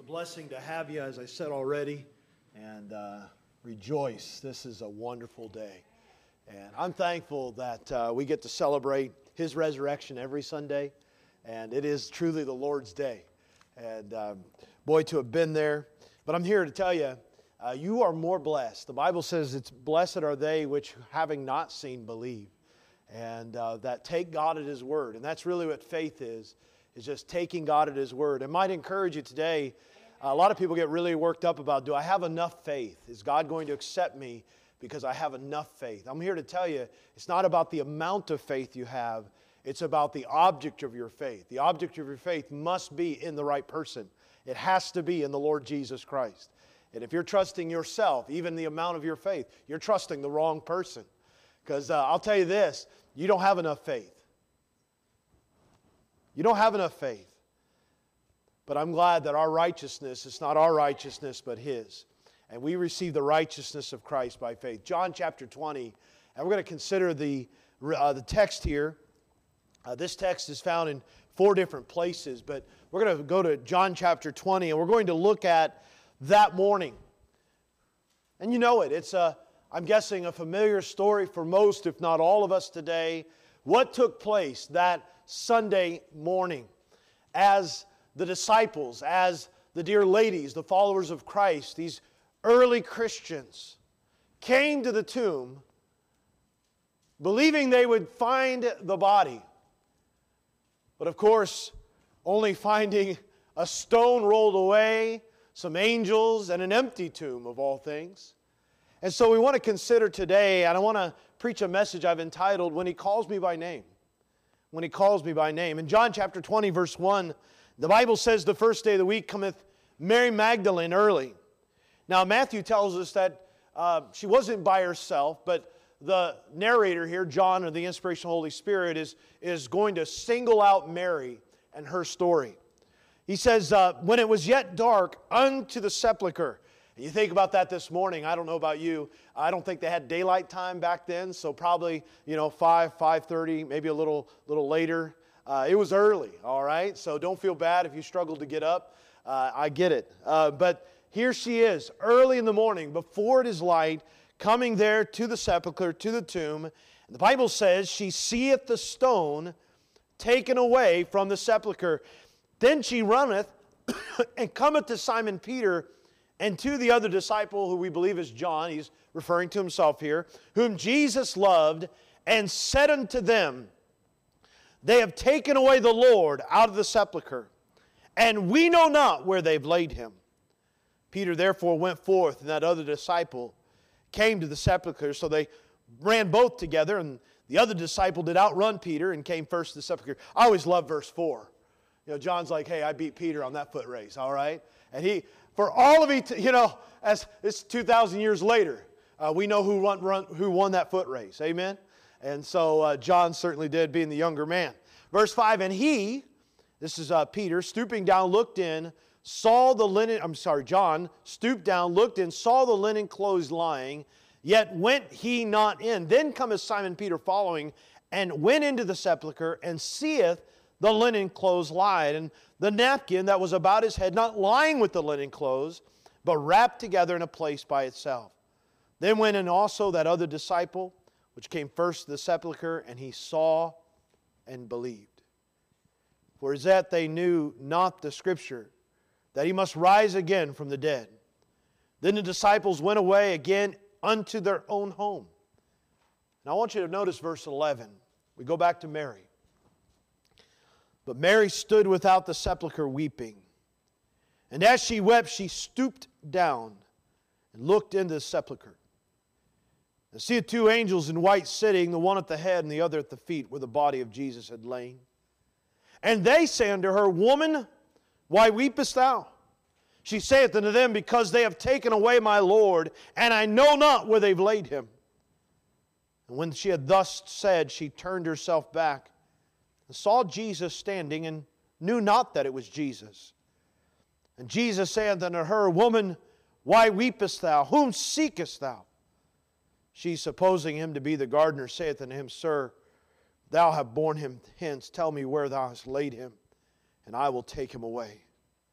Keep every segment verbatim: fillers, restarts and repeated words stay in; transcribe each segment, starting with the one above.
blessing to have you, as I said already, and uh, rejoice. This is a wonderful day. And I'm thankful that uh, we get to celebrate His resurrection every Sunday, and it is truly the Lord's day. And um, boy, to have been there. But I'm here to tell you, uh, you are more blessed. The Bible says it's blessed are they which, having not seen, believe. And uh, that take God at His word. And that's really what faith is, is just taking God at His word. It might encourage you today. A lot of people get really worked up about, do I have enough faith? Is God going to accept me because I have enough faith? I'm here to tell you, it's not about the amount of faith you have. It's about the object of your faith. The object of your faith must be in the right person. It has to be in the Lord Jesus Christ. And if you're trusting yourself, even the amount of your faith, you're trusting the wrong person. Because uh, I'll tell you this, you don't have enough faith. You don't have enough faith. But I'm glad that our righteousness, it's not our righteousness, but His. And we receive the righteousness of Christ by faith. John chapter twenty, and we're going to consider the, uh, the text here. Uh, this text is found in four different places, but we're going to go to John chapter twenty, and we're going to look at that morning. And you know it. It's, a, I'm guessing, a familiar story for most, if not all of us today. What took place that Sunday morning as the disciples, as the dear ladies, the followers of Christ, these early Christians, came to the tomb believing they would find the body. But of course, only finding a stone rolled away, some angels, and an empty tomb of all things. And so we want to consider today, and I want to preach a message I've entitled, When He Calls Me by Name. When He calls me by name. In John chapter twenty, verse one, the Bible says, the first day of the week cometh Mary Magdalene early. Now Matthew tells us that uh, she wasn't by herself, but the narrator here, John, or the inspirational Holy Spirit, is, is going to single out Mary and her story. He says, uh, when it was yet dark, unto the sepulchre. And you think about that this morning. I don't know about you. I don't think they had daylight time back then, so probably, you know, five, five thirty, maybe a little, little later. Uh, it was early, all right? So don't feel bad if you struggled to get up. Uh, I get it. Uh, but here she is, early in the morning, before it is light, coming there to the sepulchre, to the tomb. And the Bible says, she seeth the stone taken away from the sepulchre. Then she runneth and cometh to Simon Peter and to the other disciple, who we believe is John, he's referring to himself here, whom Jesus loved, and said unto them, they have taken away the Lord out of the sepulchre, and we know not where they've laid Him. Peter therefore went forth, and that other disciple came to the sepulchre. So they ran both together, and the other disciple did outrun Peter and came first to the sepulchre. I always love verse four. You know, John's like, hey, I beat Peter on that foot race, all right? And he, for all of it, you know, as it's two thousand years later, uh, we know who won, run, who won that foot race, amen? And so uh, John certainly did, being the younger man. Verse five, and he, this is uh, Peter, stooping down, looked in, saw the linen, I'm sorry, John, stooped down, looked in, saw the linen clothes lying, yet went he not in. Then cometh Simon Peter following, and went into the sepulchre, and seeth the linen clothes lying, and the napkin that was about his head, not lying with the linen clothes, but wrapped together in a place by itself. Then went in also that other disciple, which came first to the sepulchre, and he saw and believed. For as that they knew not the Scripture, that He must rise again from the dead. Then the disciples went away again unto their own home. Now I want you to notice verse eleven. We go back to Mary. But Mary stood without the sepulchre weeping. And as she wept, she stooped down and looked into the sepulchre. And see two angels in white sitting, the one at the head and the other at the feet, where the body of Jesus had lain. And they say unto her, Woman, why weepest thou? She saith unto them, Because they have taken away my Lord, and I know not where they've laid Him. And when she had thus said, she turned herself back, and saw Jesus standing, and knew not that it was Jesus. And Jesus saith unto her, Woman, why weepest thou? Whom seekest thou? She, supposing him to be the gardener, saith unto him, Sir, thou hast borne him hence. Tell me where thou hast laid him, and I will take him away.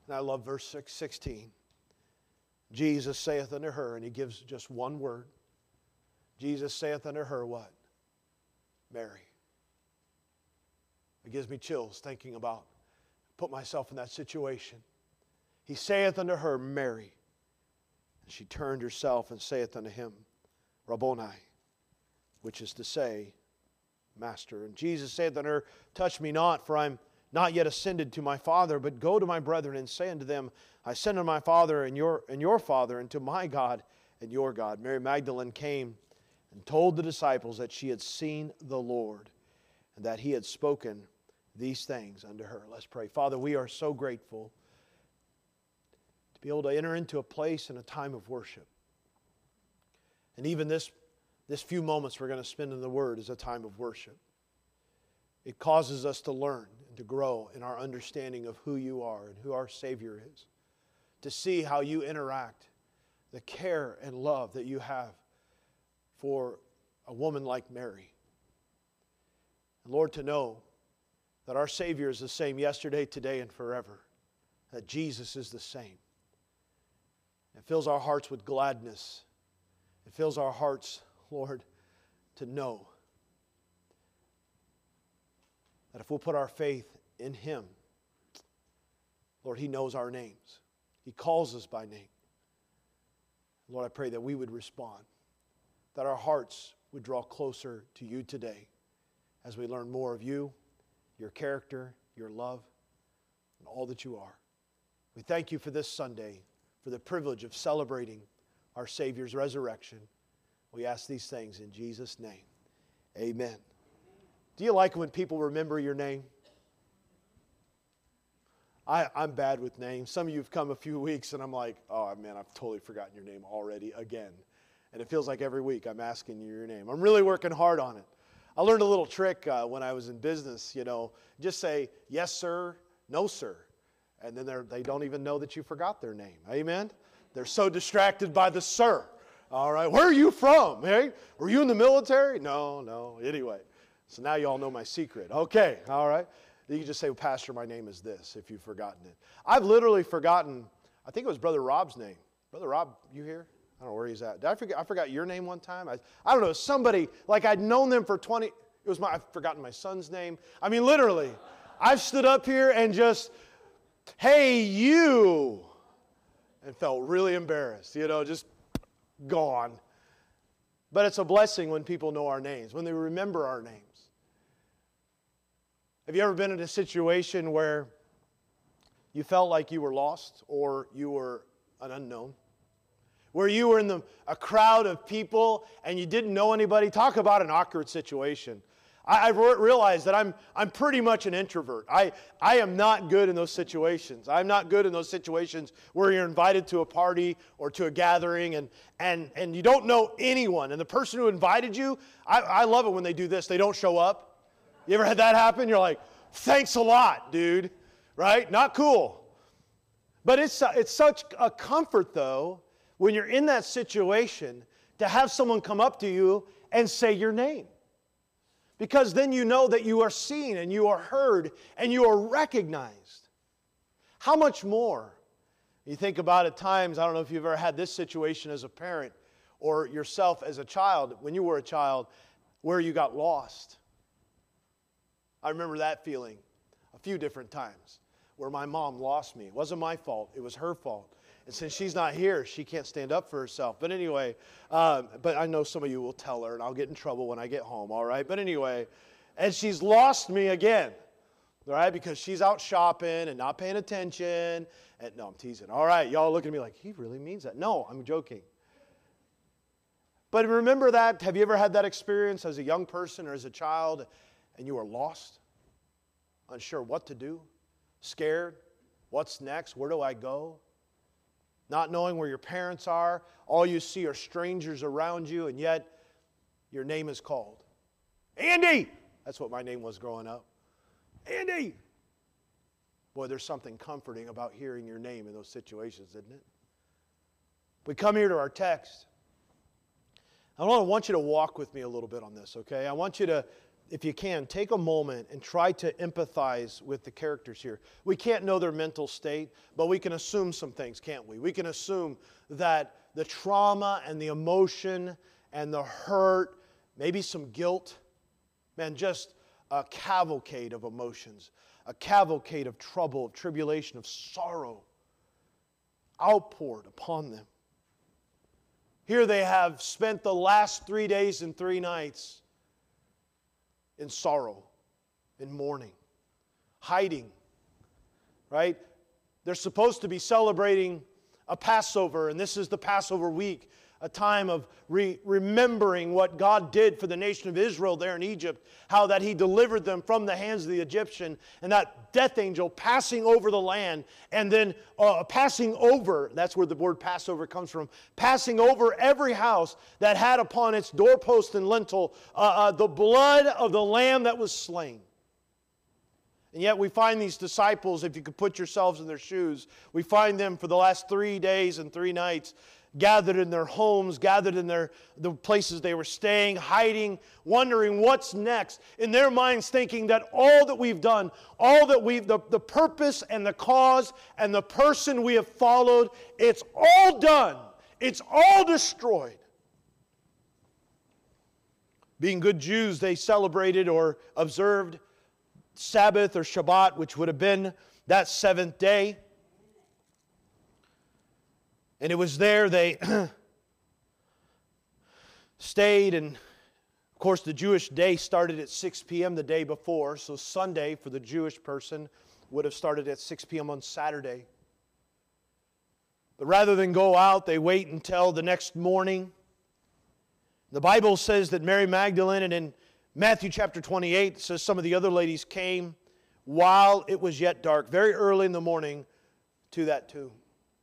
And I love verse sixteen. Jesus saith unto her, and he gives just one word. Jesus saith unto her what? Mary. It gives me chills thinking about, put myself in that situation. He saith unto her, Mary. And she turned herself and saith unto him, Rabboni, which is to say, Master. And Jesus saith unto her, touch me not, for I am not yet ascended to my Father, but go to my brethren and say unto them, I send unto my Father and your, and your Father, and to my God and your God. Mary Magdalene came and told the disciples that she had seen the Lord, and that He had spoken these things unto her. Let's pray. Father, we are so grateful to be able to enter into a place and a time of worship. And even this, this few moments we're going to spend in the Word is a time of worship. It causes us to learn and to grow in our understanding of who You are and who our Savior is. To see how You interact, the care and love that You have for a woman like Mary. And Lord, to know that our Savior is the same yesterday, today, and forever. That Jesus is the same. It fills our hearts with gladness. It fills our hearts, Lord, to know that if we'll put our faith in Him, Lord, He knows our names. He calls us by name. Lord, I pray that we would respond, that our hearts would draw closer to You today as we learn more of You, Your character, Your love, and all that You are. We thank You for this Sunday, for the privilege of celebrating our Savior's resurrection. We ask these things in Jesus' name. Amen. Do you like when people remember your name? I, I'm bad with names. Some of you have come a few weeks and I'm like, oh man, I've totally forgotten your name already again. And it feels like every week I'm asking you your name. I'm really working hard on it. I learned a little trick uh, when I was in business, you know, just say, yes, sir, no, sir. And then they're, they don't even know that you forgot their name. Amen? They're so distracted by the sir. All right, where are you from? Hey? Were you in the military? No, no, anyway. So now you all know my secret. Okay, all right. You can just say, well, Pastor, my name is this, if you've forgotten it. I've literally forgotten, I think it was Brother Rob's name. Brother Rob, you here? I don't know where he's at. Did I forget? I forgot your name one time. I, I don't know, somebody, like I'd known them for twenty, it was my, I've forgotten my son's name. I mean, literally, I've stood up here and just, hey, you, and felt really embarrassed, you know, just gone. But it's a blessing when people know our names, when they remember our names. Have you ever been in a situation where you felt like you were lost or you were an unknown? Where you were in the, a crowd of people and you didn't know anybody? Talk about an awkward situation. I, I've re- realized that I'm, I'm pretty much an introvert. I, I am not good in those situations. I'm not good in those situations where you're invited to a party or to a gathering and, and, and you don't know anyone. And the person who invited you, I, I love it when they do this. They don't show up. You ever had that happen? You're like, thanks a lot, dude. Right? Not cool. But it's, it's such a comfort, though, when you're in that situation, to have someone come up to you and say your name. Because then you know that you are seen and you are heard and you are recognized. How much more? You think about at times, I don't know if you've ever had this situation as a parent or yourself as a child, when you were a child, where you got lost. I remember that feeling a few different times where my mom lost me. It wasn't my fault. It was her fault. And since she's not here, she can't stand up for herself. But anyway, um, but I know some of you will tell her, and I'll get in trouble when I get home, all right? But anyway, and she's lost me again, all right? Because she's out shopping and not paying attention. And no, I'm teasing. All right, y'all look at me like, he really means that. No, I'm joking. But remember that, have you ever had that experience as a young person or as a child, and you were lost, unsure what to do, scared, what's next, where do I go? Not knowing where your parents are, all you see are strangers around you, and yet your name is called. Andy! That's what my name was growing up. Andy! Boy, there's something comforting about hearing your name in those situations, isn't it? We come here to our text. I want you to walk with me a little bit on this, okay? I want you to, if you can, take a moment and try to empathize with the characters here. We can't know their mental state, but we can assume some things, can't we? We can assume that the trauma and the emotion and the hurt, maybe some guilt, man, just a cavalcade of emotions, a cavalcade of trouble, of tribulation, of sorrow outpoured upon them. Here they have spent the last three days and three nights in sorrow, in mourning, hiding, right? They're supposed to be celebrating a Passover, and this is the Passover week, a time of re- remembering what God did for the nation of Israel there in Egypt, how that He delivered them from the hands of the Egyptian, and that death angel passing over the land, and then uh, passing over, that's where the word Passover comes from, passing over every house that had upon its doorpost and lintel uh, uh, the blood of the lamb that was slain. And yet we find these disciples, if you could put yourselves in their shoes, we find them for the last three days and three nights gathered in their homes, gathered in their the places they were staying, hiding, wondering what's next. In their minds thinking that all that we've done, all that we've, the, the purpose and the cause and the person we have followed, it's all done. It's all destroyed. Being good Jews, they celebrated or observed Sabbath or Shabbat, which would have been that seventh day. And it was there they stayed, and of course the Jewish day started at six p.m. the day before, so Sunday for the Jewish person would have started at six p.m. on Saturday. But rather than go out, they wait until the next morning. The Bible says that Mary Magdalene, and in Matthew chapter twenty-eight, it says some of the other ladies came while it was yet dark, very early in the morning, to that tomb.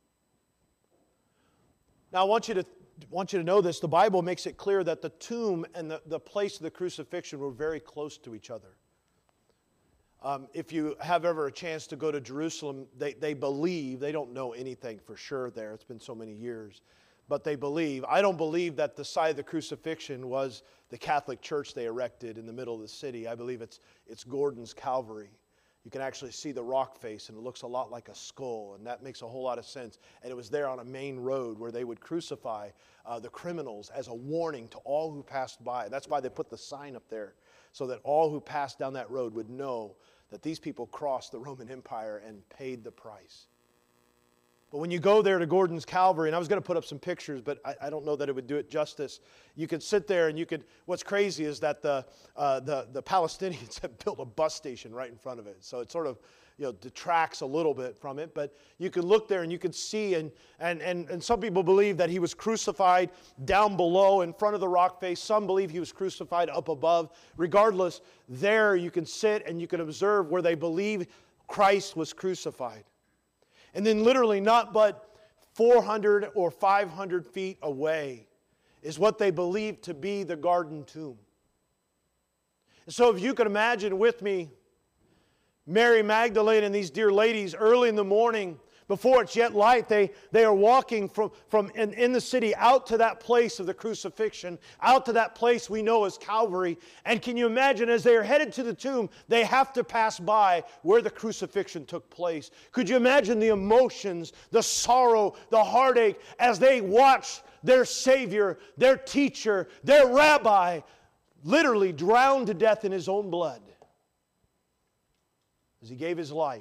Now I want you to, want you to know this. The Bible makes it clear that the tomb and the, the place of the crucifixion were very close to each other. Um, if you have ever a chance to go to Jerusalem, they, they believe, they don't know anything for sure there, it's been so many years, but they believe, I don't believe that the site of the crucifixion was the Catholic church they erected in the middle of the city. I believe it's, it's Gordon's Calvary. You can actually see the rock face, and it looks a lot like a skull, and that makes a whole lot of sense. And it was there on a main road where they would crucify uh, the criminals as a warning to all who passed by. That's why they put the sign up there, so that all who passed down that road would know that these people crossed the Roman Empire and paid the price. But when you go there to Gordon's Calvary, and I was going to put up some pictures, but I, I don't know that it would do it justice. You could sit there and you could, what's crazy is that the, uh, the, the Palestinians have built a bus station right in front of it. So it sort of, you know, detracts a little bit from it. But you could look there and you could see, and, and, and, and some people believe that he was crucified down below in front of the rock face. Some believe he was crucified up above. Regardless, there you can sit and you can observe where they believe Christ was crucified. And then literally not but four hundred or five hundred feet away is what they believe to be the garden tomb. And so if you could imagine with me, Mary Magdalene and these dear ladies early in the morning, before it's yet light, they, they are walking from, from in, in the city out to that place of the crucifixion, out to that place we know as Calvary. And can you imagine, as they are headed to the tomb, they have to pass by where the crucifixion took place. Could you imagine the emotions, the sorrow, the heartache, as they watch their Savior, their teacher, their rabbi, literally drowned to death in His own blood as He gave His life?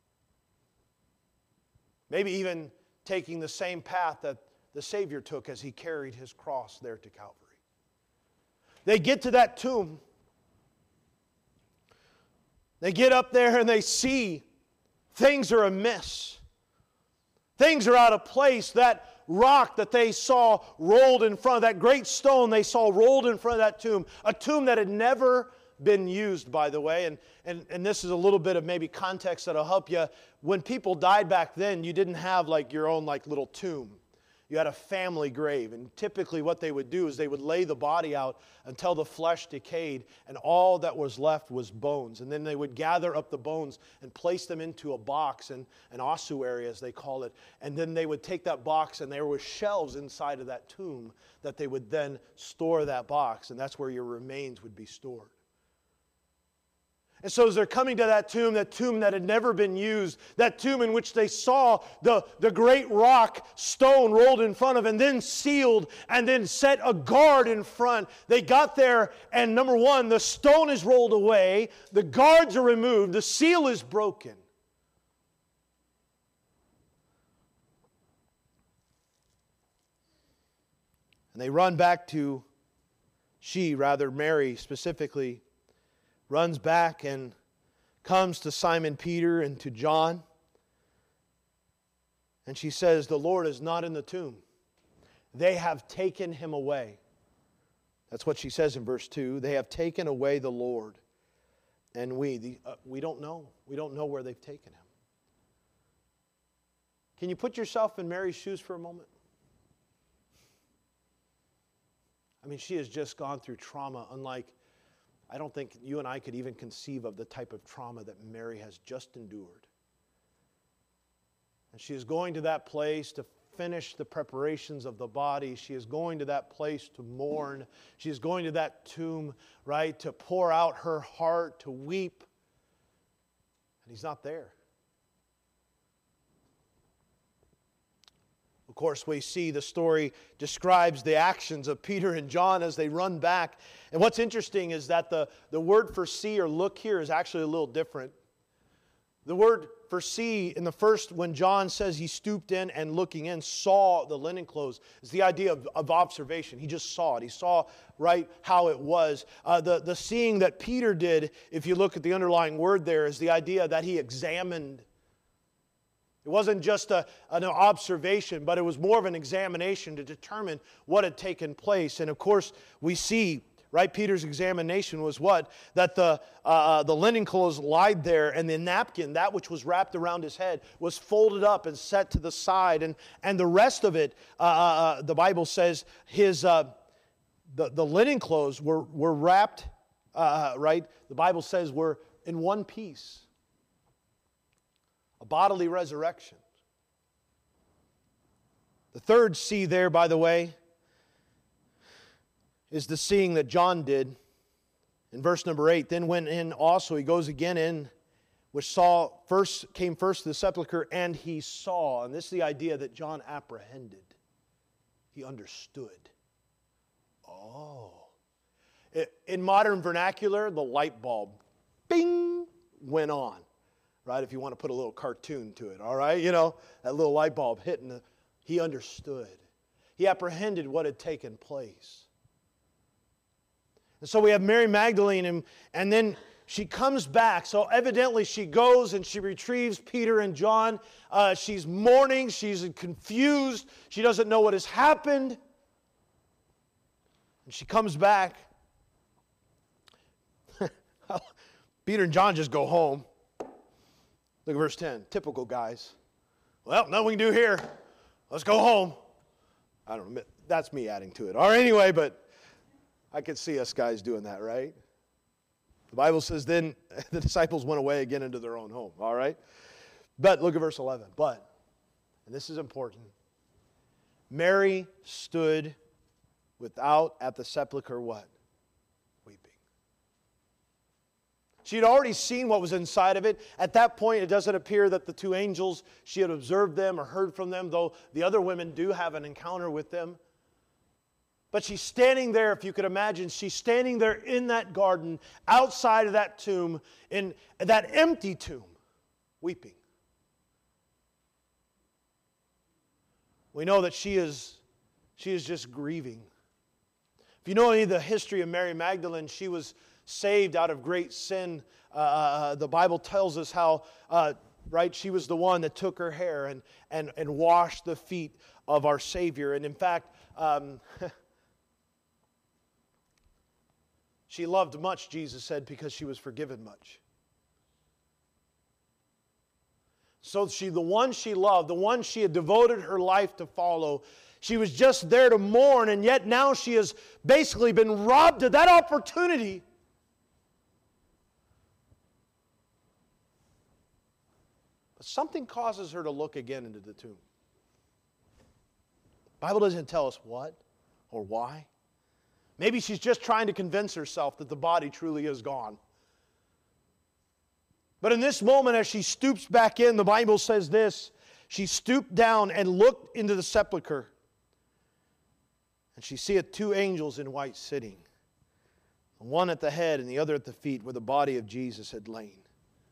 Maybe even taking the same path that the Savior took as He carried His cross there to Calvary. They get to that tomb. They get up there and they see things are amiss. Things are out of place. That rock that they saw rolled in front of, that great stone they saw rolled in front of that tomb, a tomb that had never been used, by the way, and, and, and this is a little bit of maybe context that'll help you. When people died back then, you didn't have like your own like little tomb. You had a family grave, and typically what they would do is they would lay the body out until the flesh decayed, and all that was left was bones. And then they would gather up the bones and place them into a box, and an ossuary as they call it, and then they would take that box, and there were shelves inside of that tomb that they would then store that box, and that's where your remains would be stored. And so as they're coming to that tomb, that tomb that had never been used, that tomb in which they saw the, the great rock stone rolled in front of and then sealed and then set a guard in front. They got there and number one, the stone is rolled away, the guards are removed, the seal is broken. And they run back to, she rather, Mary specifically, runs back and comes to Simon Peter and to John. And she says, the Lord is not in the tomb. They have taken him away. That's what she says in verse two. They have taken away the Lord. And we, the, uh, we don't know. We don't know where they've taken him. Can you put yourself in Mary's shoes for a moment? I mean, she has just gone through trauma unlike I don't think you and I could even conceive of the type of trauma that Mary has just endured. And she is going to that place to finish the preparations of the body. She is going to that place to mourn. She is going to that tomb, right, to pour out her heart, to weep. And he's not there. Of course, we see the story describes the actions of Peter and John as they run back. And what's interesting is that the, the word for see or look here is actually a little different. The word for see in the first, when John says he stooped in and looking in, saw the linen clothes, is the idea of, of observation. He just saw it. He saw right how it was. Uh, the, the seeing that Peter did, if you look at the underlying word there, is the idea that he examined. It wasn't just a, an observation, but it was more of an examination to determine what had taken place. And of course, we see, right, Peter's examination was what? That the, uh, the linen clothes lied there, and the napkin, that which was wrapped around his head, was folded up and set to the side. And, and the rest of it, uh, uh, the Bible says, his uh, the, the linen clothes were, were wrapped, uh, right? The Bible says were in one piece. A bodily resurrection. The third see there, by the way, is the seeing that John did. In verse number eight, then went in also, he goes again in, which saw first came first to the sepulchre, and he saw. And this is the idea that John apprehended. He understood. Oh. In modern vernacular, the light bulb, bing, went on. Right, if you want to put a little cartoon to it, all right? You know, that little light bulb hitting, the, he understood. He apprehended what had taken place. And so we have Mary Magdalene, and, and then she comes back. So evidently she goes and she retrieves Peter and John. Uh, she's mourning. She's confused. She doesn't know what has happened. And she comes back. Peter and John just go home. Look at verse ten. Typical guys. Well, nothing we can do here. Let's go home. I don't know. That's me adding to it. All right, anyway, but I could see us guys doing that, right? The Bible says then the disciples went away again into their own home. All right? But look at verse eleven. But, and this is important, Mary stood without at the sepulchre what? She had already seen what was inside of it. At that point, it doesn't appear that the two angels, she had observed them or heard from them, though the other women do have an encounter with them. But she's standing there, if you could imagine, she's standing there in that garden, outside of that tomb, in that empty tomb, weeping. We know that she is, she is just grieving. If you know any of the history of Mary Magdalene, she was saved out of great sin. Uh, the Bible tells us how, uh, right, she was the one that took her hair and, and, and washed the feet of our Savior. And in fact, um, she loved much, Jesus said, because she was forgiven much. So she, the one she loved, the one she had devoted her life to follow, she was just there to mourn, and yet now she has basically been robbed of that opportunity. But something causes her to look again into the tomb. The Bible doesn't tell us what or why. Maybe she's just trying to convince herself that the body truly is gone. But in this moment, as she stoops back in, the Bible says this, she stooped down and looked into the sepulchre. And she seeth two angels in white sitting, one at the head and the other at the feet, where the body of Jesus had lain.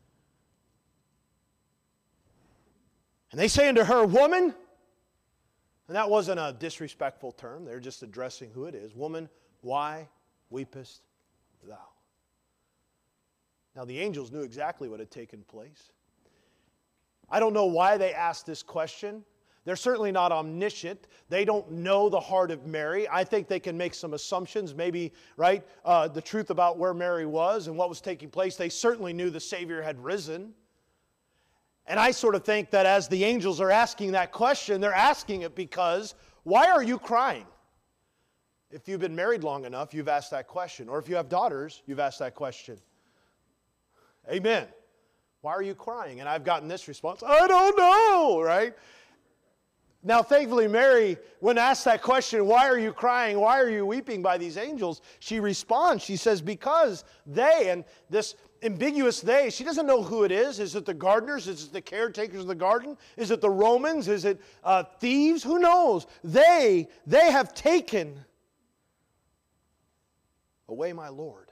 And they say unto her, Woman, and that wasn't a disrespectful term, they're just addressing who it is. Woman, why weepest thou? Now the angels knew exactly what had taken place. I don't know why they asked this question. They're certainly not omniscient. They don't know the heart of Mary. I think they can make some assumptions, maybe, right, uh, the truth about where Mary was and what was taking place. They certainly knew the Savior had risen. And I sort of think that as the angels are asking that question, they're asking it because, why are you crying? If you've been married long enough, you've asked that question. Or if you have daughters, you've asked that question. Amen. Why are you crying? And I've gotten this response, I don't know, right? Now, thankfully, Mary, when asked that question, why are you crying? Why are you weeping by these angels? She responds, she says, because they, and this ambiguous they, she doesn't know who it is. Is it the gardeners? Is it the caretakers of the garden? Is it the Romans? Is it uh, thieves? Who knows? They, they have taken away my Lord.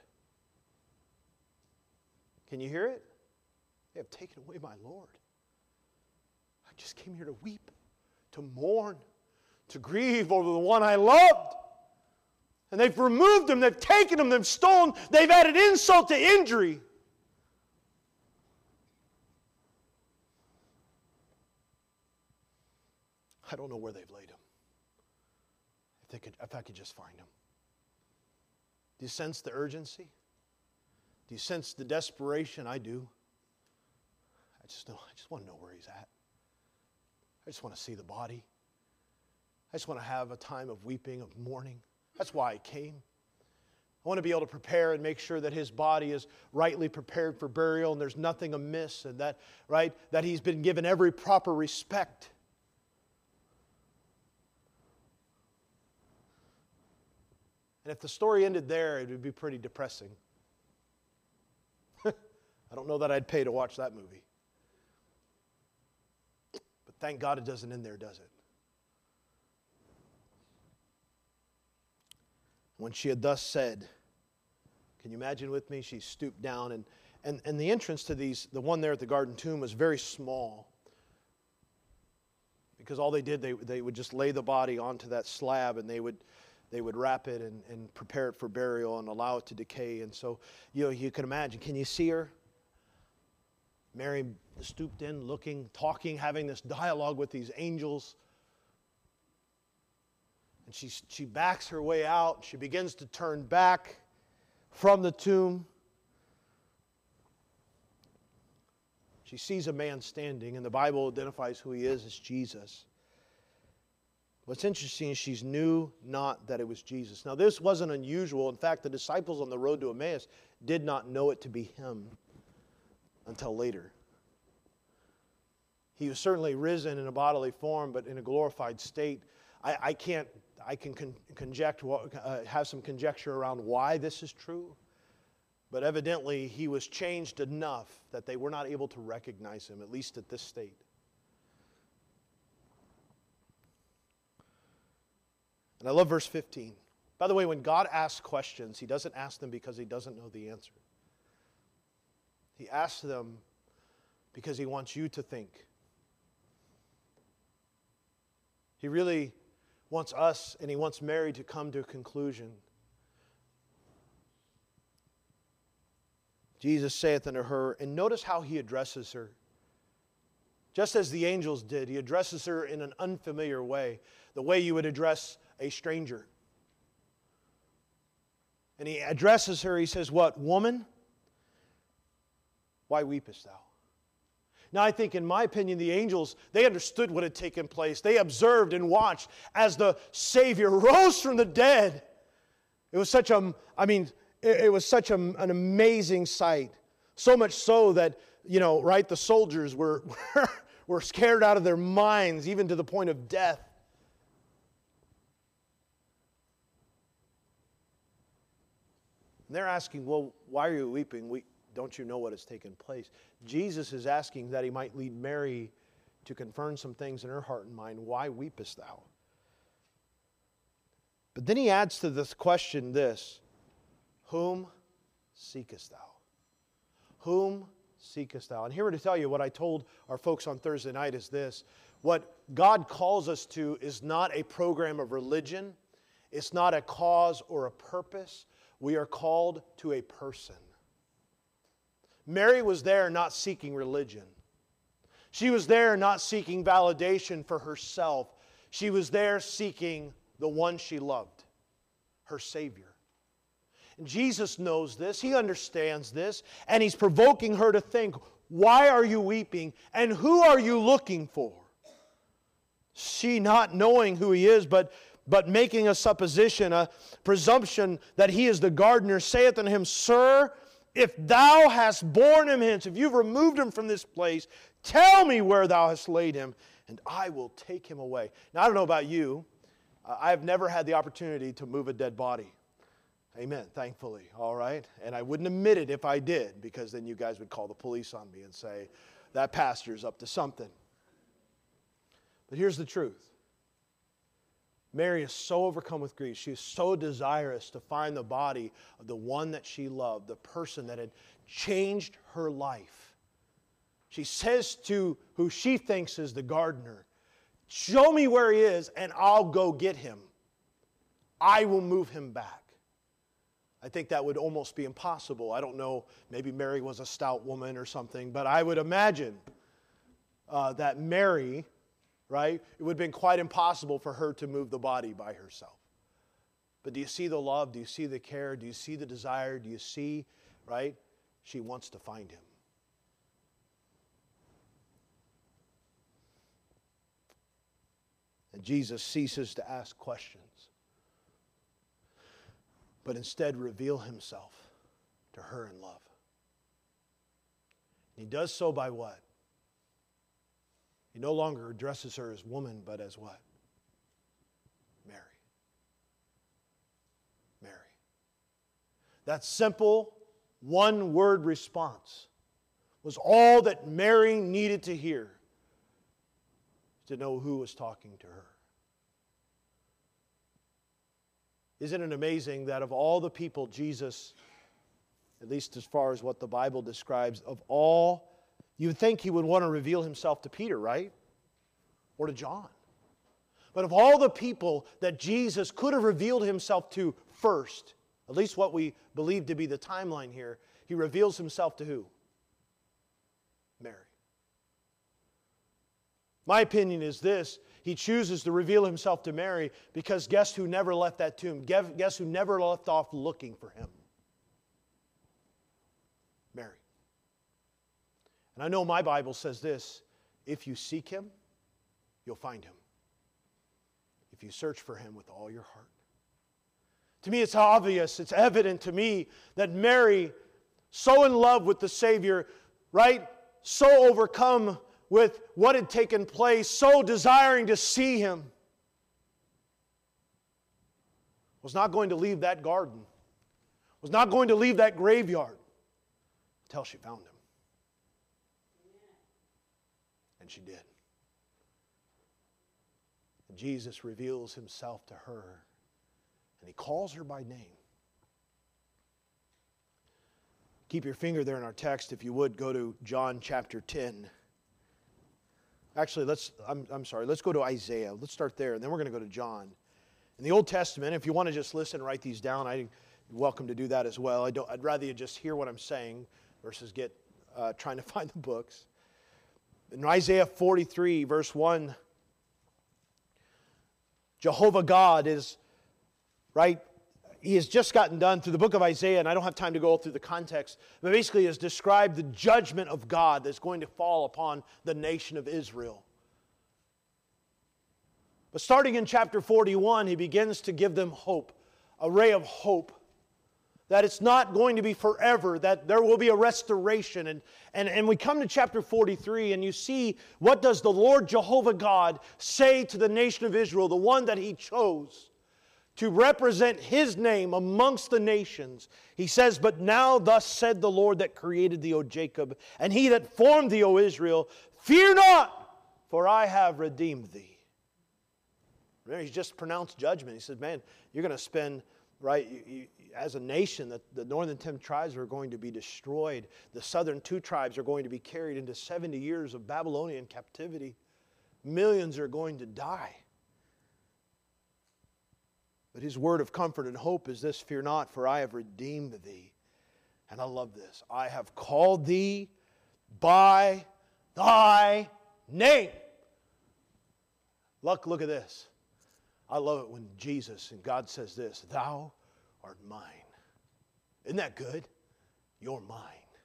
Can you hear it? They have taken away my Lord. I just came here to weep, to mourn, to grieve over the one I loved. And they've removed him, they've taken him, they've stolen, they've added insult to injury. I don't know where they've laid him. If, they could, if I could just find him. Do you sense the urgency? Do you sense the desperation? I do. I just know, I just want to know where he's at. I just want to see the body. I just want to have a time of weeping, of mourning. That's why I came. I want to be able to prepare and make sure that his body is rightly prepared for burial and there's nothing amiss, and that, right, that he's been given every proper respect. And if the story ended there, it would be pretty depressing. I don't know that I'd pay to watch that movie. But thank God it doesn't end there, does it? When she had thus said, can you imagine with me? She stooped down, and, and, and the entrance to these, the one there at the garden tomb was very small. Because all they did, they, they would just lay the body onto that slab, and they would They would wrap it and, and prepare it for burial and allow it to decay. And so, you know, you can imagine. Can you see her? Mary stooped in, looking, talking, having this dialogue with these angels. And she, she backs her way out. She begins to turn back from the tomb. She sees a man standing, and the Bible identifies who he is as Jesus. What's interesting is she knew not that it was Jesus. Now, this wasn't unusual. In fact, the disciples on the road to Emmaus did not know it to be him until later. He was certainly risen in a bodily form, but in a glorified state. I, I can't, I can con- conjecture, uh, have some conjecture around why this is true. But evidently, he was changed enough that they were not able to recognize him, at least at this state. And I love verse fifteen. By the way, when God asks questions, he doesn't ask them because he doesn't know the answer. He asks them because he wants you to think. He really wants us, and he wants Mary to come to a conclusion. Jesus saith unto her, and notice how he addresses her. Just as the angels did, he addresses her in an unfamiliar way, the way you would address a stranger. And he addresses her, he says, what? Woman, why weepest thou? Now I think, in my opinion, the angels, they understood what had taken place. They observed and watched as the Savior rose from the dead. It was such a, I mean, it, it was such a, an amazing sight. So much so that, you know, right, the soldiers were, were scared out of their minds, even to the point of death. And they're asking, well, why are you weeping? We, don't you know what has taken place? Jesus is asking that he might lead Mary to confirm some things in her heart and mind. Why weepest thou? But then he adds to this question this, whom seekest thou? Whom seekest thou? And here to tell you what I told our folks on Thursday night is this. What God calls us to is not a program of religion. It's not a cause or a purpose. We are called to a person. Mary was there not seeking religion. She was there not seeking validation for herself. She was there seeking the one she loved, her Savior. And Jesus knows this. He understands this. And He's provoking her to think, why are you weeping? And who are you looking for? She, not knowing who He is, but, but making a supposition, a presumption that He is the gardener, saith unto him, Sir, if thou hast borne him hence, if you've removed him from this place, tell me where thou hast laid him, and I will take him away. Now, I don't know about you. Uh, I've never had the opportunity to move a dead body. Amen, thankfully, all right? And I wouldn't admit it if I did, because then you guys would call the police on me and say, that pastor's up to something. But here's the truth. Mary is so overcome with grief. She is so desirous to find the body of the one that she loved, the person that had changed her life. She says to who she thinks is the gardener, show me where he is and I'll go get him. I will move him back. I think that would almost be impossible. I don't know, maybe Mary was a stout woman or something, but I would imagine uh, that Mary, right, it would have been quite impossible for her to move the body by herself. But do you see the love? Do you see the care? Do you see the desire? Do you see, right? She wants to find him. And Jesus ceases to ask questions, but instead reveal himself to her in love. And he does so by what? He no longer addresses her as woman, but as what? Mary. Mary. That simple one-word response was all that Mary needed to hear to know who was talking to her. Isn't it amazing that of all the people Jesus, at least as far as what the Bible describes, of all, you would think he would want to reveal himself to Peter, right? Or to John. But of all the people that Jesus could have revealed himself to first, at least what we believe to be the timeline here, he reveals himself to who? Mary. My opinion is this. He chooses to reveal himself to Mary because guess who never left that tomb? Guess who never left off looking for him? Mary. And I know my Bible says this, if you seek him, you'll find him. If you search for him with all your heart. To me, it's obvious, it's evident to me that Mary, so in love with the Savior, right? So overcome with what had taken place, so desiring to see him, was not going to leave that garden, was not going to leave that graveyard until she found him. And she did. And Jesus reveals himself to her, and he calls her by name. Keep your finger there in our text, if you would. Go to John chapter ten. Actually, let's, I'm, I'm sorry, let's go to Isaiah. Let's start there, and then we're going to go to John. In the Old Testament, if you want to just listen and write these down, I'm welcome to do that as well. I don't, I'd rather you just hear what I'm saying versus get uh, trying to find the books. In Isaiah forty-three, verse one, Jehovah God is, right, he has just gotten done through the book of Isaiah, and I don't have time to go through the context, but basically has described the judgment of God that's going to fall upon the nation of Israel. But starting in chapter forty-one, he begins to give them hope, a ray of hope, that it's not going to be forever, that there will be a restoration. And, and, and we come to chapter forty-three, and you see, what does the Lord Jehovah God say to the nation of Israel, the one that he chose, to represent His name amongst the nations. He says, "But now thus said the Lord that created thee, O Jacob, and He that formed thee, O Israel, fear not, for I have redeemed thee." Remember, He's just pronounced judgment. He said, man, you're going to spend, right, you, you, as a nation, the, the northern ten tribes are going to be destroyed. The southern two tribes are going to be carried into seventy years of Babylonian captivity. Millions are going to die. But His word of comfort and hope is this: fear not, for I have redeemed thee. And I love this. I have called thee by thy name. Look, look at this. I love it when Jesus and God says this: thou art mine. Isn't that good? You're mine.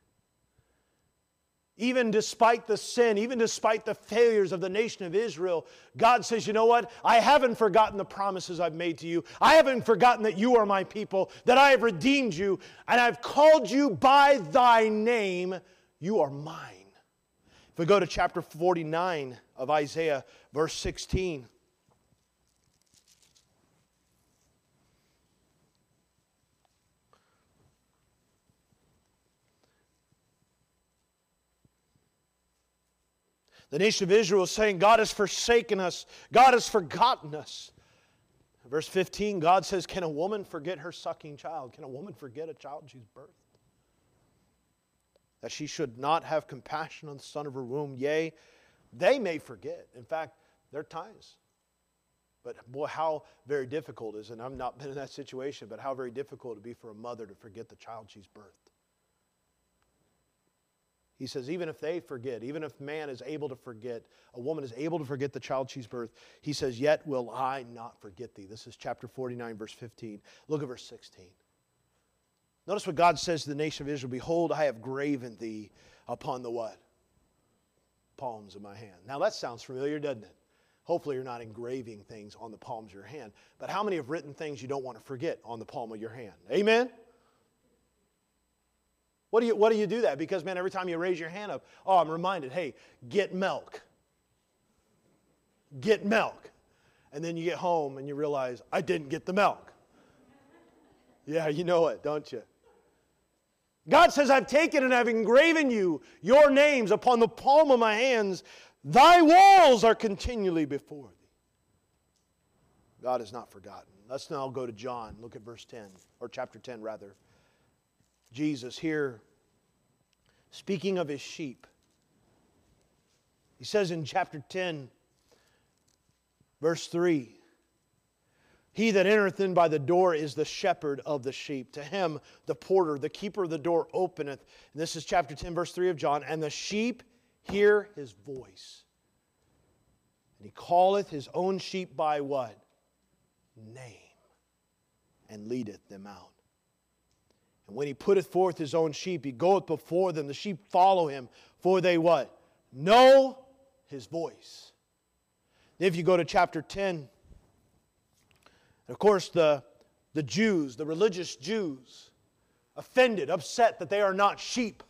Even despite the sin, even despite the failures of the nation of Israel, God says, you know what? I haven't forgotten the promises I've made to you. I haven't forgotten that you are my people, that I have redeemed you, and I've called you by thy name. You are mine. If we go to chapter forty-nine of Isaiah, verse sixteen. The nation of Israel is saying, God has forsaken us. God has forgotten us. Verse fifteen, God says, can a woman forget her sucking child? Can a woman forget a child she's birthed? That she should not have compassion on the son of her womb. Yea, they may forget. In fact, there are times. But boy, how very difficult it is, and I've not been in that situation, but how very difficult it would be for a mother to forget the child she's birthed. He says, even if they forget, even if man is able to forget, a woman is able to forget the child she's birthed, He says, yet will I not forget thee. This is chapter forty-nine, verse fifteen. Look at verse sixteen. Notice what God says to the nation of Israel: behold, I have graven thee upon the what? Palms of my hand. Now that sounds familiar, doesn't it? Hopefully you're not engraving things on the palms of your hand. But how many have written things you don't want to forget on the palm of your hand? Amen? What do you, what do you do that? Because, man, every time you raise your hand up, oh, I'm reminded, hey, get milk. Get milk. And then you get home and you realize, I didn't get the milk. Yeah, you know it, don't you? God says, I've taken and I've engraven you, your names upon the palm of my hands. Thy walls are continually before thee. God has not forgotten. Let's now go to John. Look at verse ten, or chapter ten, rather. Jesus here, speaking of His sheep, He says in chapter ten, verse three, he that entereth in by the door is the shepherd of the sheep. To him the porter, the keeper of the door, openeth. And this is chapter ten, verse three of John. And the sheep hear His voice. And He calleth His own sheep by what? Name. And leadeth them out. And when He putteth forth His own sheep, He goeth before them. The sheep follow Him, for they what? Know His voice. If you go to chapter ten, of course the, the Jews, the religious Jews, offended, upset that they are not sheep.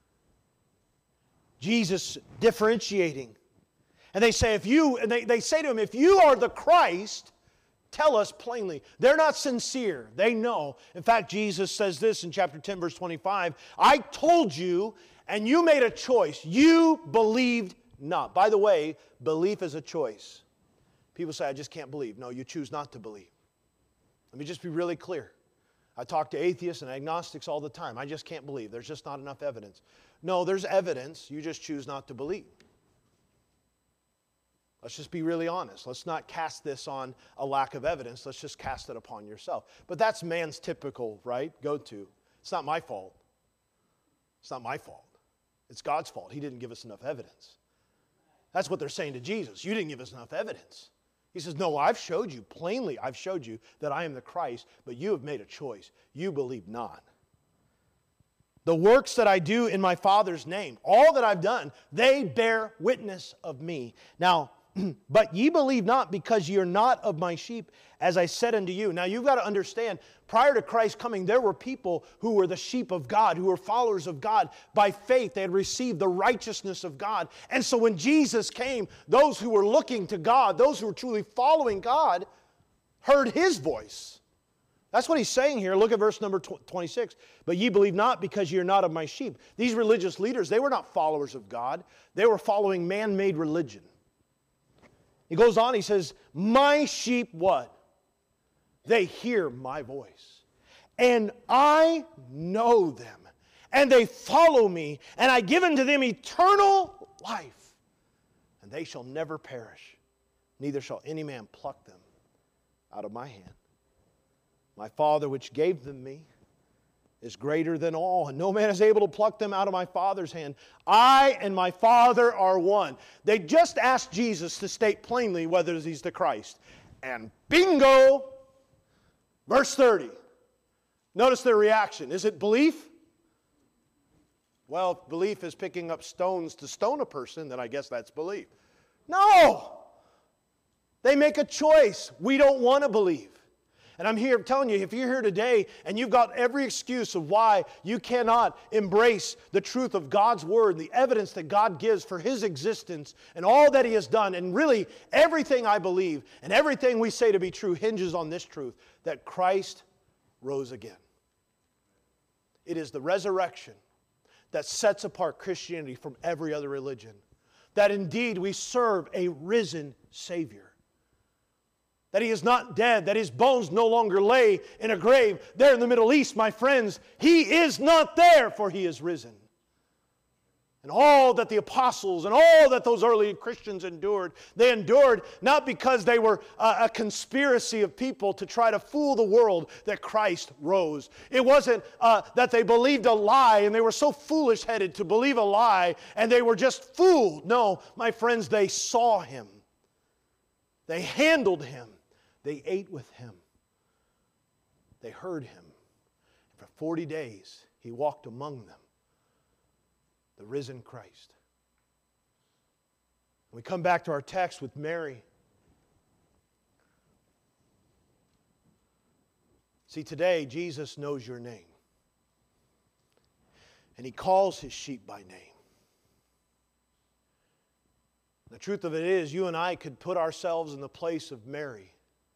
Jesus differentiating. And they say, if you, and they, they say to Him, if you are the Christ, tell us plainly. They're not sincere. They know. In fact, Jesus says this in chapter ten, verse twenty-five. I told you, and you made a choice. You believed not. By the way, belief is a choice. People say, I just can't believe. No, you choose not to believe. Let me just be really clear. I talk to atheists and agnostics all the time. I just can't believe. There's just not enough evidence. No, there's evidence. You just choose not to believe. Let's just be really honest. Let's not cast this on a lack of evidence. Let's just cast it upon yourself. But that's man's typical, right, go-to. It's not my fault. It's not my fault. It's God's fault. He didn't give us enough evidence. That's what they're saying to Jesus. You didn't give us enough evidence. He says, no, I've showed you, plainly I've showed you that I am the Christ, but you have made a choice. You believe not. The works that I do in my Father's name, all that I've done, they bear witness of me. Now, but ye believe not, because ye are not of my sheep, as I said unto you. Now you've got to understand, prior to Christ coming, there were people who were the sheep of God, who were followers of God. By faith, they had received the righteousness of God. And so when Jesus came, those who were looking to God, those who were truly following God, heard His voice. That's what He's saying here. Look at verse number twenty-six. But ye believe not, because ye are not of my sheep. These religious leaders, they were not followers of God. They were following man-made religion. He goes on, he says, my sheep what? They hear my voice. And I know them. And they follow me. And I give unto them eternal life. And they shall never perish. Neither shall any man pluck them out of my hand. My Father which gave them me is greater than all, and no man is able to pluck them out of my Father's hand. I and my Father are one. They just asked Jesus to state plainly whether He's the Christ. And bingo! Verse thirty. Notice their reaction. Is it belief? Well, if belief is picking up stones to stone a person, then I guess that's belief. No! They make a choice. We don't want to believe. And I'm here telling you, if you're here today and you've got every excuse of why you cannot embrace the truth of God's Word, the evidence that God gives for His existence and all that He has done, and really everything I believe and everything we say to be true hinges on this truth, that Christ rose again. It is the resurrection that sets apart Christianity from every other religion. That indeed we serve a risen Savior. That He is not dead, that His bones no longer lay in a grave there in the Middle East, my friends. He is not there, for He is risen. And all that the apostles and all that those early Christians endured, they endured not because they were a, a conspiracy of people to try to fool the world that Christ rose. It wasn't uh, that they believed a lie and they were so foolish-headed to believe a lie and they were just fooled. No, my friends, they saw Him. They handled Him. They ate with Him. They heard Him. And for forty days, He walked among them. The risen Christ. We come back to our text with Mary. See, today, Jesus knows your name. And He calls His sheep by name. The truth of it is, you and I could put ourselves in the place of Mary.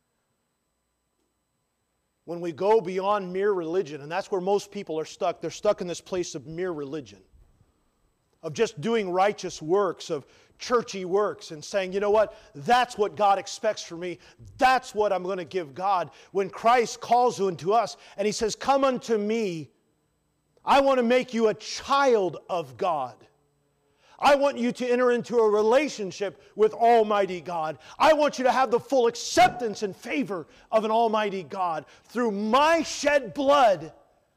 When we go beyond mere religion, and that's where most people are stuck. They're stuck in this place of mere religion. Of just doing righteous works, of churchy works, and saying, you know what, that's what God expects from me. That's what I'm going to give God. When Christ calls you into us, and He says, come unto me. I want to make you a child of God. I want you to enter into a relationship with Almighty God. I want you to have the full acceptance and favor of an Almighty God through my shed blood.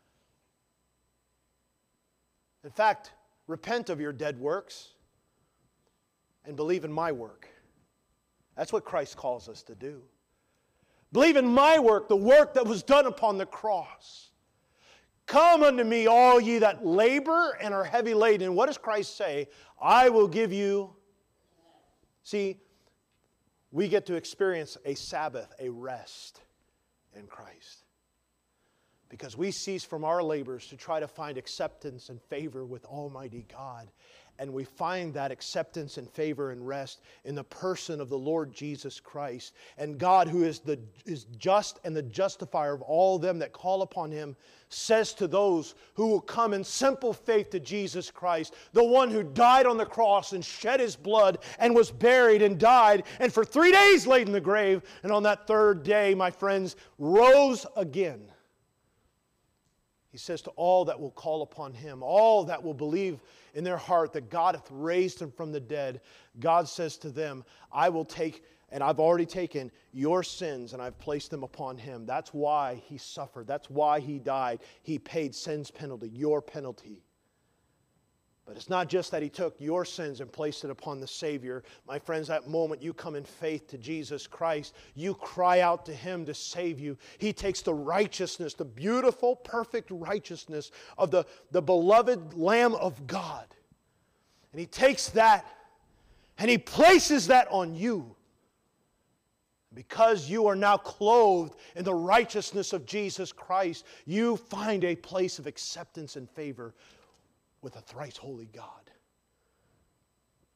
In fact, repent of your dead works and believe in my work. That's what Christ calls us to do. Believe in my work, the work that was done upon the cross. Come unto me, all ye that labor and are heavy laden. What does Christ say? I will give you. See, we get to experience a Sabbath, a rest in Christ. Because we cease from our labors to try to find acceptance and favor with Almighty God. And we find that acceptance and favor and rest in the person of the Lord Jesus Christ. And God, who is the is just and the justifier of all them that call upon Him, says to those who will come in simple faith to Jesus Christ, the one who died on the cross and shed His blood and was buried and died and for three days laid in the grave, and on that third day, my friends, rose again. He says to all that will call upon Him, all that will believe in their heart that God hath raised Him from the dead, God says to them, I will take, and I've already taken your sins and I've placed them upon Him. That's why He suffered. That's why He died. He paid sin's penalty, your penalty. But it's not just that He took your sins and placed it upon the Savior. My friends, that moment you come in faith to Jesus Christ, you cry out to Him to save you. He takes the righteousness, the beautiful, perfect righteousness of the, the beloved Lamb of God. And He takes that and He places that on you. Because you are now clothed in the righteousness of Jesus Christ, you find a place of acceptance and favor with a thrice holy God.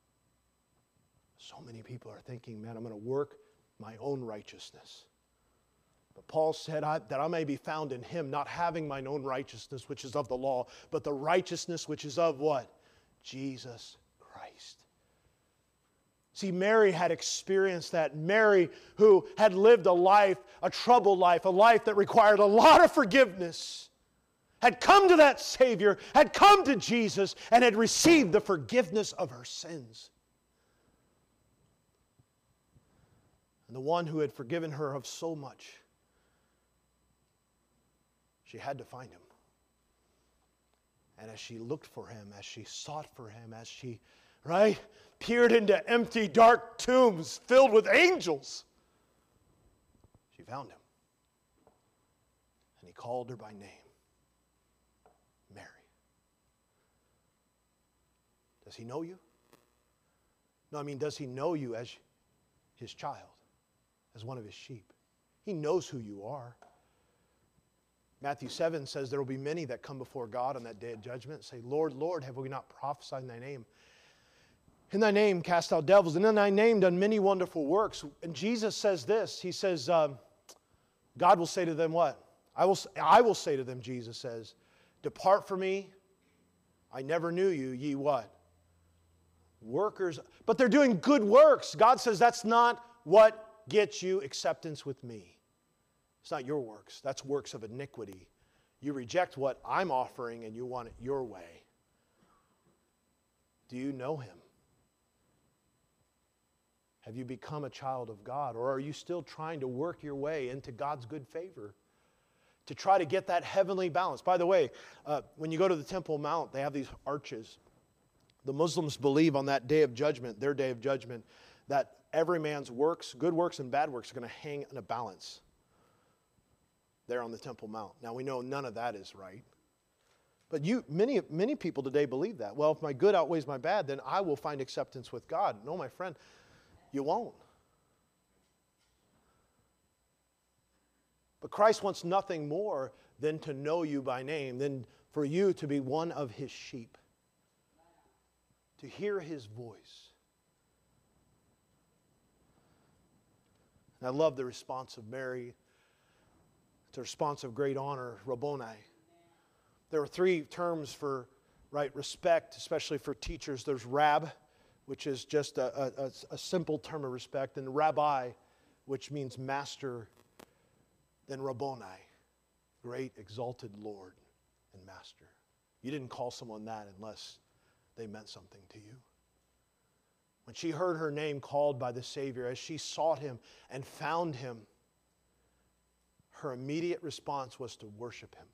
So many people are thinking, man, I'm going to work my own righteousness. But Paul said, I, that I may be found in him, not having mine own righteousness, which is of the law, but the righteousness which is of what? Jesus Christ. See, Mary had experienced that. Mary, who had lived a life, a troubled life, a life that required a lot of forgiveness, had come to that Savior, had come to Jesus, and had received the forgiveness of her sins. And the one who had forgiven her of so much, she had to find him. And as she looked for him, as she sought for him, as she, right, peered into empty, dark tombs filled with angels, she found him. And he called her by name, Mary. Does he know you? No, I mean, does he know you as his child, as one of his sheep? He knows who you are. Matthew seven says there will be many that come before God on that day of judgment and say, Lord, Lord, have we not prophesied in thy name? In thy name cast out devils, and in thy name done many wonderful works. And Jesus says this, he says, um, God will say to them what? I will, I will say to them, Jesus says, depart from me, I never knew you, ye what? Workers. But they're doing good works. God says that's not what gets you acceptance with me. It's not your works. That's works of iniquity. You reject what I'm offering and you want it your way. Do you know him? Have you become a child of God? Or are you still trying to work your way into God's good favor? To try to get that heavenly balance. By the way, uh, when you go to the Temple Mount, they have these arches. The Muslims believe on that day of judgment, their day of judgment, that every man's works, good works and bad works, are going to hang in a balance there on the Temple Mount. Now we know none of that is right. But you, many, many people today believe that. Well, if my good outweighs my bad, then I will find acceptance with God. No, my friend, you won't. But Christ wants nothing more than to know you by name, than for you to be one of his sheep, to hear his voice. And I love the response of Mary. It's a response of great honor, Rabboni. There are three terms for right respect, especially for teachers. There's Rab, which is just a, a, a simple term of respect, and Rabbi, which means master, then Rabboni, great exalted Lord and master. You didn't call someone that unless they meant something to you. When she heard her name called by the Savior, as she sought him and found him, her immediate response was to worship him,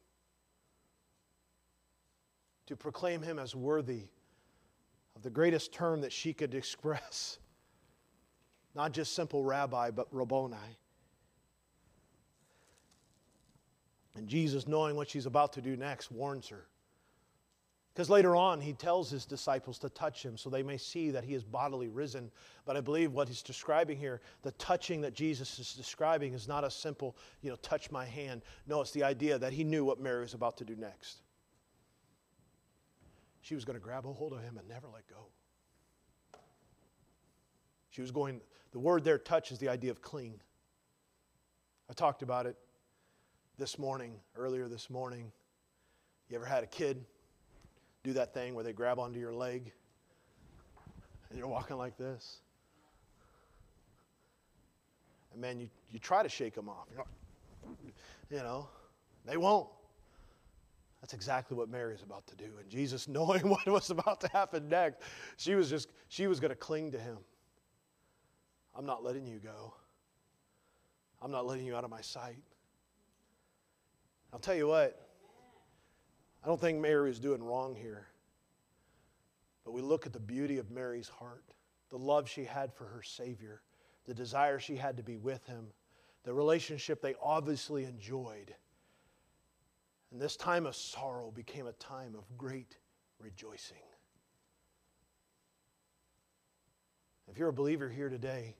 to proclaim him as worthy of the greatest term that she could express. Not just simple rabbi, but Rabboni. And Jesus, knowing what she's about to do next, warns her. Because later on, he tells his disciples to touch him so they may see that he is bodily risen. But I believe what he's describing here, the touching that Jesus is describing, is not a simple, you know, touch my hand. No, it's the idea that he knew what Mary was about to do next. She was going to grab a hold of him and never let go. She was going, the word there, touch, is the idea of cling. I talked about it this morning, earlier this morning. You ever had a kid do that thing where they grab onto your leg and you're walking like this? And man, you, you try to shake them off. You know, they won't. That's exactly what Mary is about to do. And Jesus, knowing what was about to happen next, she was just, she was going to cling to him. I'm not letting you go. I'm not letting you out of my sight. I'll tell you what, I don't think Mary is doing wrong here. But we look at the beauty of Mary's heart, the love she had for her Savior, the desire she had to be with him, the relationship they obviously enjoyed. And this time of sorrow became a time of great rejoicing. If you're a believer here today,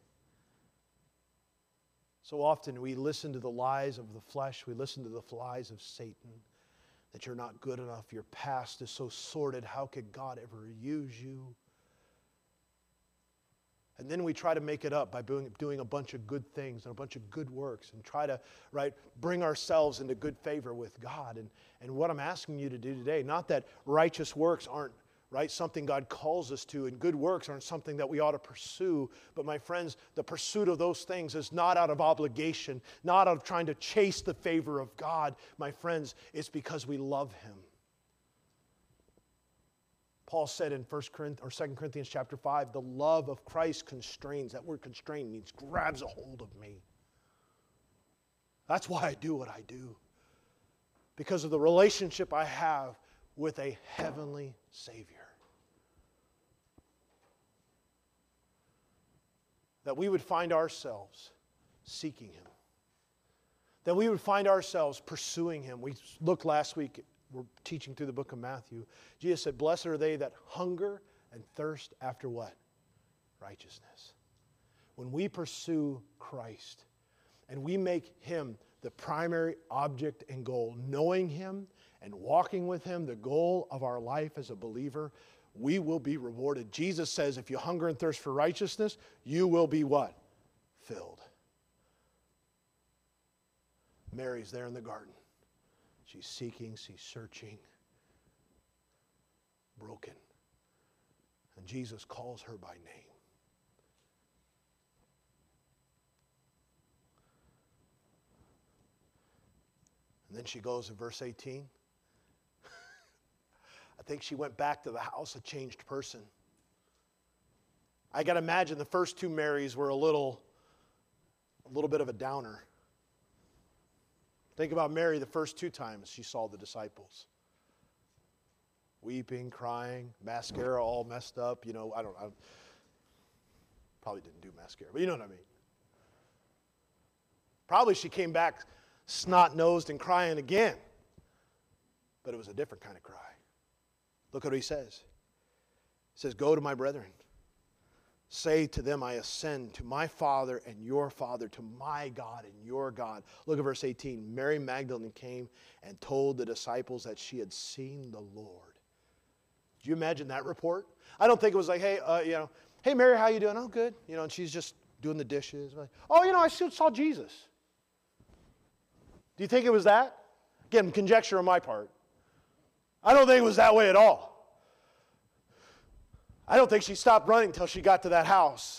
so often we listen to the lies of the flesh, we listen to the lies of Satan, that you're not good enough, your past is so sordid, how could God ever use you? And then we try to make it up by doing, doing a bunch of good things and a bunch of good works and try to, right, bring ourselves into good favor with God. And, and what I'm asking you to do today, not that righteous works aren't, right, something God calls us to, and good works aren't something that we ought to pursue, but my friends, the pursuit of those things is not out of obligation, not out of trying to chase the favor of God. My friends, it's because we love Him. Paul said in First Corinthians or Second Corinthians chapter five, the love of Christ constrains. That word constrain means grabs a hold of me. That's why I do what I do. Because of the relationship I have with a heavenly Savior. That we would find ourselves seeking Him. That we would find ourselves pursuing Him. We looked last week, we're teaching through the book of Matthew. Jesus said, blessed are they that hunger and thirst after what? Righteousness. When we pursue Christ and we make Him the primary object and goal, knowing Him and walking with Him, the goal of our life as a believer, we will be rewarded. Jesus says, if you hunger and thirst for righteousness, you will be what? Filled. Mary's there in the garden. She's seeking, she's searching, broken. And Jesus calls her by name. And then she goes in verse eighteen. I think she went back to the house a changed person. I got to imagine the first two Marys were a little, a little bit of a downer. Think about Mary the first two times she saw the disciples. Weeping, crying, mascara all messed up. You know, I don't, I probably didn't do mascara, but you know what I mean. Probably she came back snot-nosed and crying again. But it was a different kind of cry. Look at what he says. He says, go to my brethren. Say to them, I ascend to my Father and your Father, to my God and your God. Look at verse eighteen. Mary Magdalene came and told the disciples that she had seen the Lord. Do you imagine that report? I don't think it was like, hey, uh, you know, hey, Mary, how you doing? Oh, good. You know, and she's just doing the dishes. Oh, you know, I saw Jesus. Do you think it was that? Again, conjecture on my part. I don't think it was that way at all. I don't think she stopped running until she got to that house.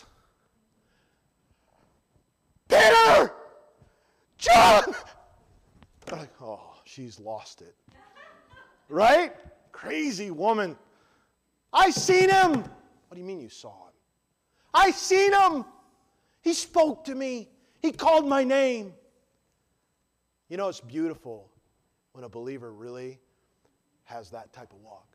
Peter! John! I'm like, oh, she's lost it. Right? Crazy woman. I seen him. What do you mean you saw him? I seen him. He spoke to me. He called my name. You know, it's beautiful when a believer really has that type of walk.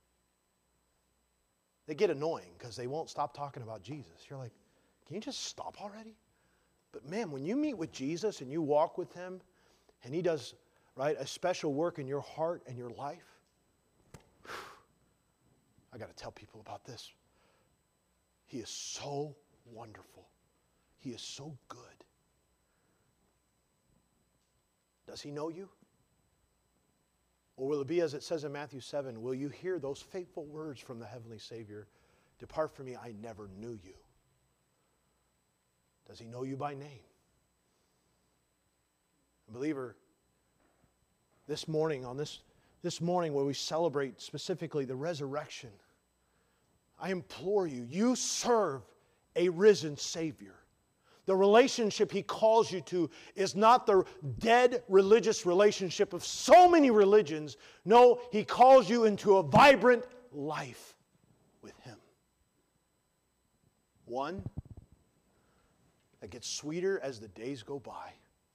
They get annoying because they won't stop talking about Jesus. You're like, can you just stop already? But man, when you meet with Jesus and you walk with Him and He does, right, a special work in your heart and your life, whew, I got to tell people about this. He is so wonderful. He is so good. Does He know you? Or will it be as it says in Matthew seven, will you hear those faithful words from the Heavenly Savior, depart from me, I never knew you? Does He know you by name? Believer, this morning, on this, this morning where we celebrate specifically the resurrection, I implore you, you serve a risen Savior. The relationship He calls you to is not the dead religious relationship of so many religions. No, He calls you into a vibrant life with Him. One that gets sweeter as the days go by.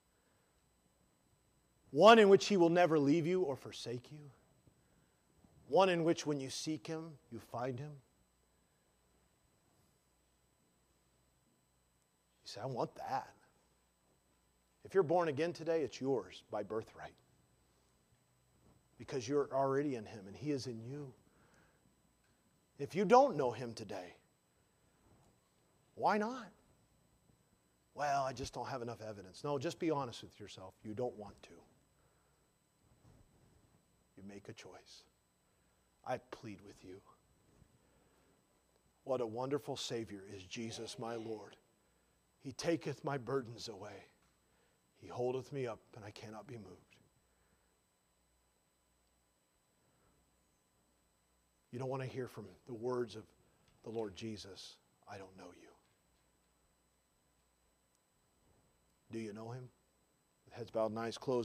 One in which He will never leave you or forsake you. One in which when you seek Him, you find Him. You say, I want that. If you're born again today, it's yours by birthright. Because you're already in Him and He is in you. If you don't know Him today, why not? Well, I just don't have enough evidence. No, just be honest with yourself. You don't want to. You make a choice. I plead with you. What a wonderful Savior is Jesus my Lord. He taketh my burdens away. He holdeth me up, and I cannot be moved. You don't want to hear from the words of the Lord Jesus, I don't know you. Do you know Him? With heads bowed and eyes closed.